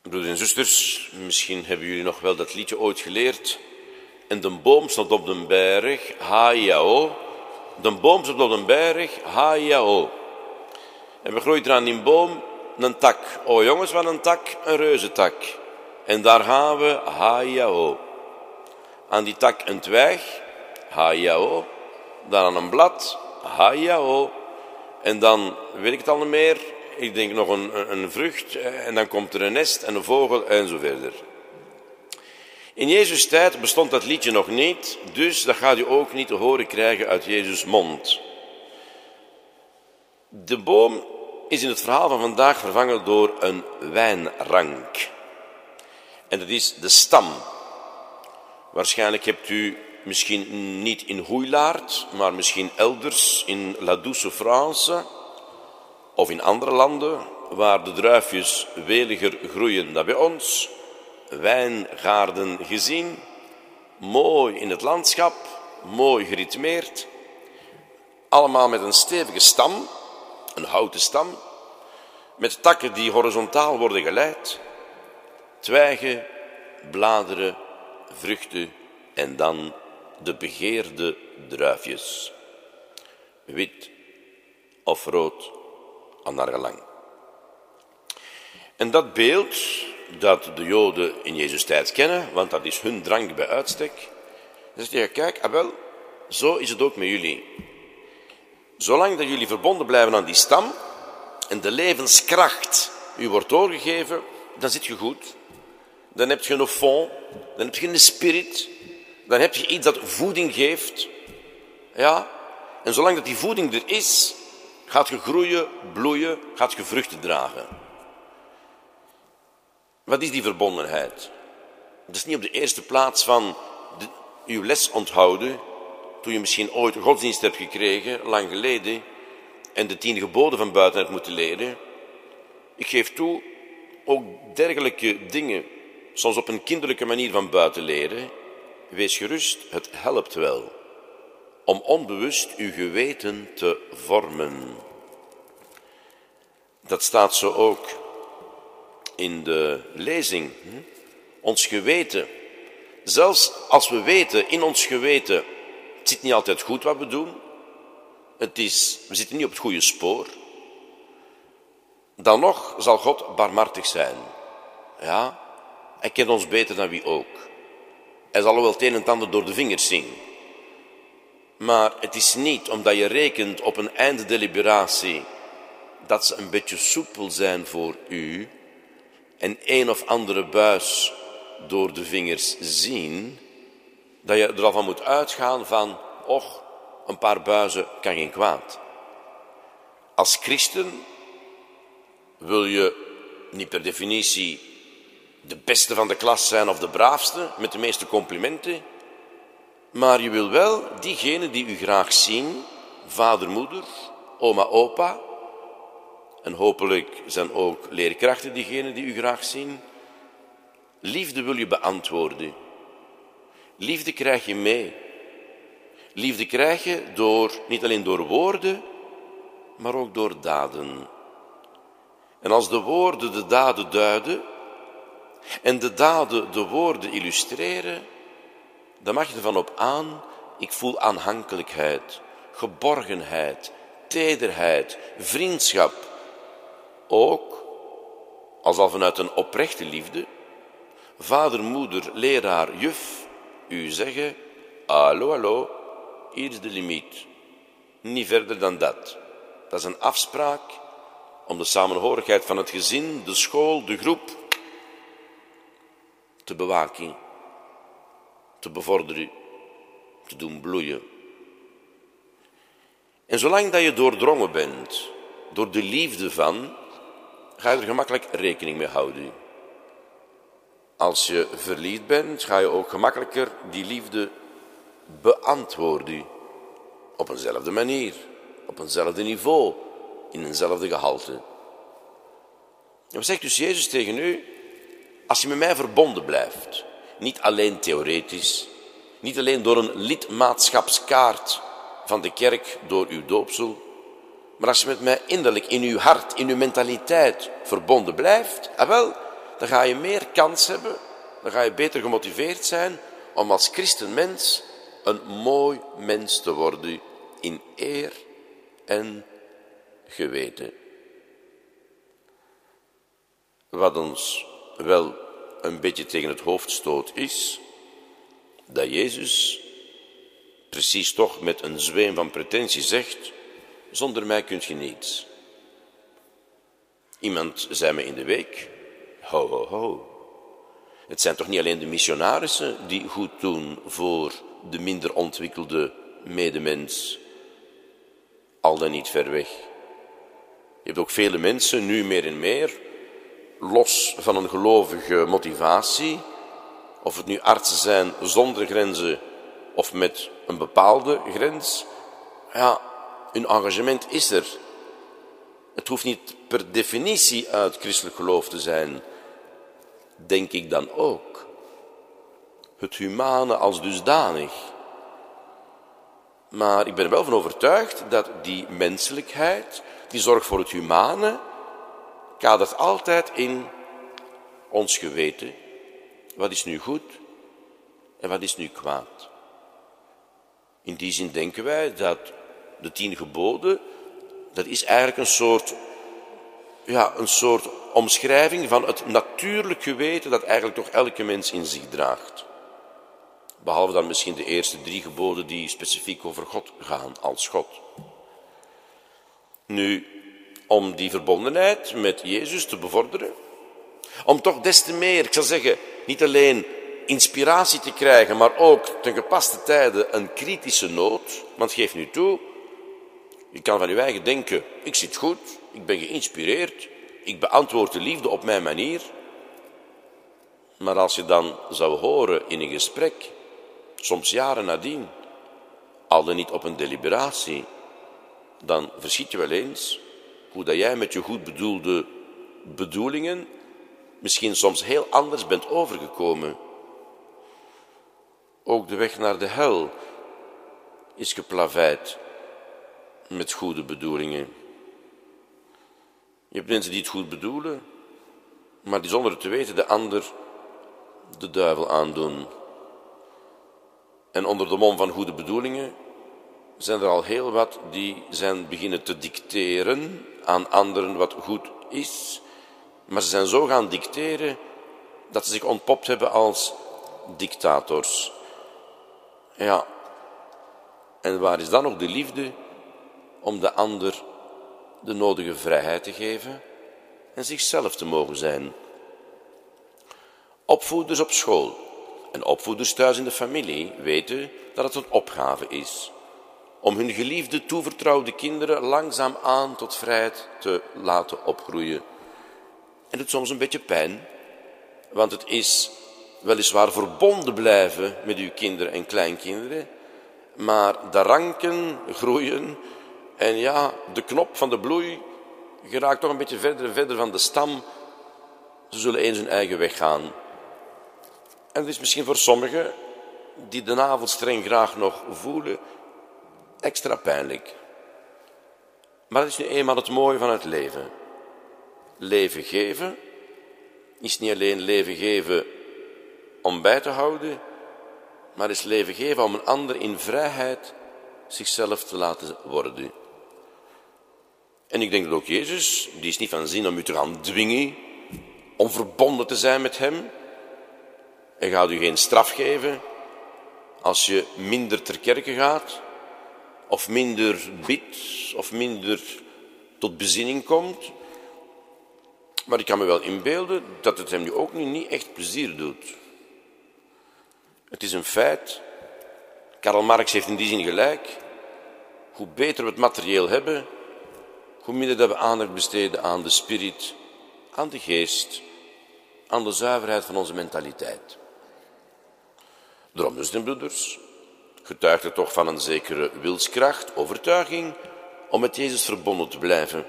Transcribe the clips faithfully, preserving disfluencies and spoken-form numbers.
Broeders en zusters, misschien hebben jullie nog wel dat liedje ooit geleerd. En de boom stond op de berg, ha-ja-o. De boom stond op de berg, ha-ja-o. En we groeit er aan die boom een tak. O jongens, wat een tak, een reuzentak. En daar gaan we, ha-ja-o. Aan die tak een twijg, ha-ja-o. Dan aan een blad, ha-ja-o. En dan weet ik het al niet meer. Ik denk nog een, een vrucht en dan komt er een nest en een vogel en zo verder. In Jezus' tijd bestond dat liedje nog niet, dus dat gaat u ook niet te horen krijgen uit Jezus' mond. De boom is in het verhaal van vandaag vervangen door een wijnrank. En dat is de stam. Waarschijnlijk hebt u misschien niet in Hoeilaard, maar misschien elders in La Douce France of in andere landen waar de druifjes weliger groeien dan bij ons, wijngaarden gezien, mooi in het landschap, mooi geritmeerd, allemaal met een stevige stam, een houten stam, met takken die horizontaal worden geleid, twijgen, bladeren, vruchten en dan de begeerde druifjes. Wit of rood, aan naar gelang. En dat beeld dat de Joden in Jezus' tijd kennen, want dat is hun drank bij uitstek, dan zeg je, kijk, ah wel, zo is het ook met jullie. Zolang dat jullie verbonden blijven aan die stam en de levenskracht u wordt doorgegeven, dan zit je goed. Dan heb je een fond, dan heb je een spirit, dan heb je iets dat voeding geeft. Ja, en zolang dat die voeding er is, gaat je groeien, bloeien, gaat je vruchten dragen. Wat is die verbondenheid? Dat is niet op de eerste plaats van de, uw les onthouden, toen je misschien ooit een godsdienst hebt gekregen, lang geleden, en de tien geboden van buiten hebt moeten leren. Ik geef toe, ook dergelijke dingen, soms op een kinderlijke manier van buiten leren, wees gerust, het helpt wel om onbewust uw geweten te vormen. Dat staat zo ook in de lezing. Ons geweten, zelfs als we weten, in ons geweten, het zit niet altijd goed wat we doen, het is, we zitten niet op het goede spoor, dan nog zal God barmhartig zijn. Ja, hij kent ons beter dan wie ook. Hij zal wel het een en het ander door de vingers zien. Maar het is niet omdat je rekent op een einddeliberatie dat ze een beetje soepel zijn voor u en een of andere buis door de vingers zien, dat je er al van moet uitgaan van, och, een paar buizen kan geen kwaad. Als christen wil je niet per definitie de beste van de klas zijn of de braafste met de meeste complimenten, maar je wil wel diegenen die u graag zien, vader, moeder, oma, opa, en hopelijk zijn ook leerkrachten diegenen die u graag zien, liefde wil je beantwoorden. Liefde krijg je mee. Liefde krijg je door, niet alleen door woorden, maar ook door daden. En als de woorden de daden duiden en de daden de woorden illustreren, dan mag je ervan op aan, ik voel aanhankelijkheid, geborgenheid, tederheid, vriendschap. Ook, als al vanuit een oprechte liefde, vader, moeder, leraar, juf, u zeggen, hallo, hallo, hier is de limiet. Niet verder dan dat. Dat is een afspraak om de samenhorigheid van het gezin, de school, de groep te bewaken, te bevorderen, te doen bloeien. En zolang dat je doordrongen bent door de liefde van, ga je er gemakkelijk rekening mee houden. Als je verliefd bent, ga je ook gemakkelijker die liefde beantwoorden. Op eenzelfde manier, op eenzelfde niveau, in eenzelfde gehalte. En wat zegt dus Jezus tegen u? Als je met mij verbonden blijft, niet alleen theoretisch, niet alleen door een lidmaatschapskaart van de kerk door uw doopsel, maar als je met mij innerlijk in uw hart, in uw mentaliteit verbonden blijft, ah wel, dan ga je meer kans hebben, dan ga je beter gemotiveerd zijn om als christenmens een mooi mens te worden in eer en geweten. Wat ons wel een beetje tegen het hoofd stoot is dat Jezus precies toch met een zweem van pretentie zegt: zonder mij kunt je niets. Iemand zei me in de week: ho, ho, ho. Het zijn toch niet alleen de missionarissen die goed doen voor de minder ontwikkelde medemens, al dan niet ver weg. Je hebt ook vele mensen, nu meer en meer, los van een gelovige motivatie, of het nu artsen zijn zonder grenzen of met een bepaalde grens, ja, hun engagement is er. Het hoeft niet per definitie uit christelijk geloof te zijn, denk ik dan ook. Het humane als dusdanig. Maar ik ben er wel van overtuigd dat die menselijkheid, die zorg voor het humane, kadert altijd in ons geweten. Wat is nu goed en wat is nu kwaad? In die zin denken wij dat de tien geboden, dat is eigenlijk een soort, ja, een soort omschrijving van het natuurlijk geweten dat eigenlijk toch elke mens in zich draagt. Behalve dan misschien de eerste drie geboden die specifiek over God gaan, als God. Nu, om die verbondenheid met Jezus te bevorderen, om toch des te meer, ik zal zeggen, niet alleen inspiratie te krijgen, maar ook ten gepaste tijde een kritische noot, want geef nu toe, je kan van je eigen denken, ik zit goed, ik ben geïnspireerd, ik beantwoord de liefde op mijn manier, maar als je dan zou horen in een gesprek, soms jaren nadien, al dan niet op een deliberatie, dan verschiet je wel eens hoe dat jij met je goed bedoelde bedoelingen misschien soms heel anders bent overgekomen. Ook de weg naar de hel is geplaveid met goede bedoelingen. Je hebt mensen die het goed bedoelen, maar die zonder het te weten de ander de duivel aandoen. En onder de mom van goede bedoelingen zijn er al heel wat die zijn beginnen te dicteren aan anderen wat goed is, maar ze zijn zo gaan dicteren dat ze zich ontpopt hebben als dictators. Ja, en waar is dan nog de liefde om de ander de nodige vrijheid te geven en zichzelf te mogen zijn? Opvoeders op school en opvoeders thuis in de familie weten dat het een opgave is om hun geliefde, toevertrouwde kinderen langzaamaan tot vrijheid te laten opgroeien. En het doet soms een beetje pijn, want het is weliswaar verbonden blijven met uw kinderen en kleinkinderen, maar de ranken groeien en ja, de knop van de bloei geraakt toch een beetje verder en verder van de stam. Ze zullen eens hun eigen weg gaan. En het is misschien voor sommigen die de navelstreng graag nog voelen, extra pijnlijk. Maar dat is nu eenmaal het mooie van het leven. Leven geven is niet alleen leven geven om bij te houden, maar is leven geven om een ander in vrijheid zichzelf te laten worden. En ik denk dat ook Jezus, die is niet van zin om u te gaan dwingen om verbonden te zijn met hem. Hij gaat u geen straf geven als je minder ter kerke gaat, of minder bidt, of minder tot bezinning komt. Maar ik kan me wel inbeelden dat het hem nu ook nu niet echt plezier doet. Het is een feit. Karl Marx heeft in die zin gelijk. Hoe beter we het materieel hebben, hoe minder dat we aandacht besteden aan de spirit, aan de geest, aan de zuiverheid van onze mentaliteit. Daarom dus, de broeders, getuigt het toch van een zekere wilskracht, overtuiging, om met Jezus verbonden te blijven.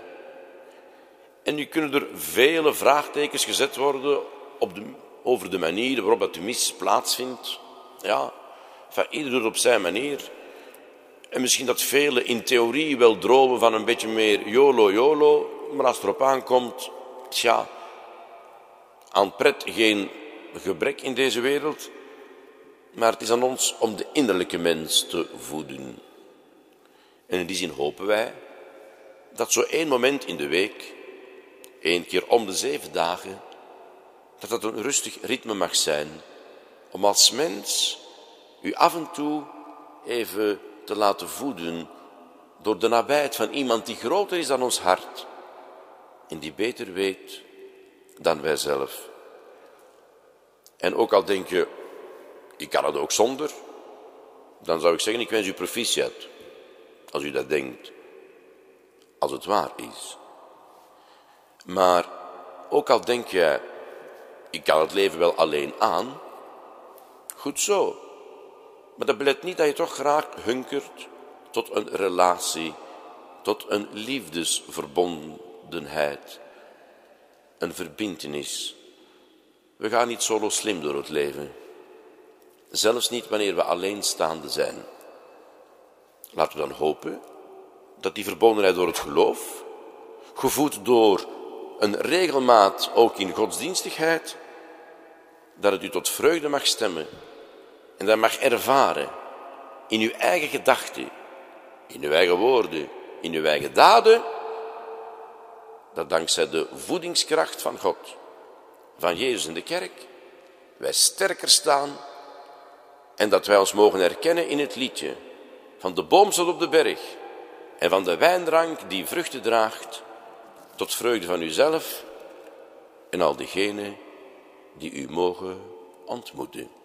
En nu kunnen er vele vraagtekens gezet worden op de, over de manier waarop dat de mis plaatsvindt. Ja, van ieder doet het op zijn manier. En misschien dat velen in theorie wel dromen van een beetje meer YOLO, YOLO, maar als het erop aankomt, tja, aan pret geen gebrek in deze wereld, maar het is aan ons om de innerlijke mens te voeden. En in die zin hopen wij dat zo één moment in de week, één keer om de zeven dagen, dat dat een rustig ritme mag zijn, om als mens u af en toe even te laten voeden door de nabijheid van iemand die groter is dan ons hart en die beter weet dan wij zelf. En ook al denk je, ik kan het ook zonder, dan zou ik zeggen, ik wens u proficiat, als u dat denkt, als het waar is. Maar ook al denk je, ik kan het leven wel alleen aan, goed zo. Maar dat belet niet dat je toch graag hunkert tot een relatie, tot een liefdesverbondenheid, een verbintenis. We gaan niet solo slim door het leven, zelfs niet wanneer we alleenstaande zijn. Laten we dan hopen dat die verbondenheid door het geloof, gevoed door een regelmaat ook in godsdienstigheid, dat het u tot vreugde mag stemmen en dat mag ervaren in uw eigen gedachten, in uw eigen woorden, in uw eigen daden, dat dankzij de voedingskracht van God, van Jezus in de kerk, wij sterker staan en dat wij ons mogen herkennen in het liedje van de boomsel op de berg en van de wijnrank die vruchten draagt, tot vreugde van uzelf en al diegenen die u mogen ontmoeten.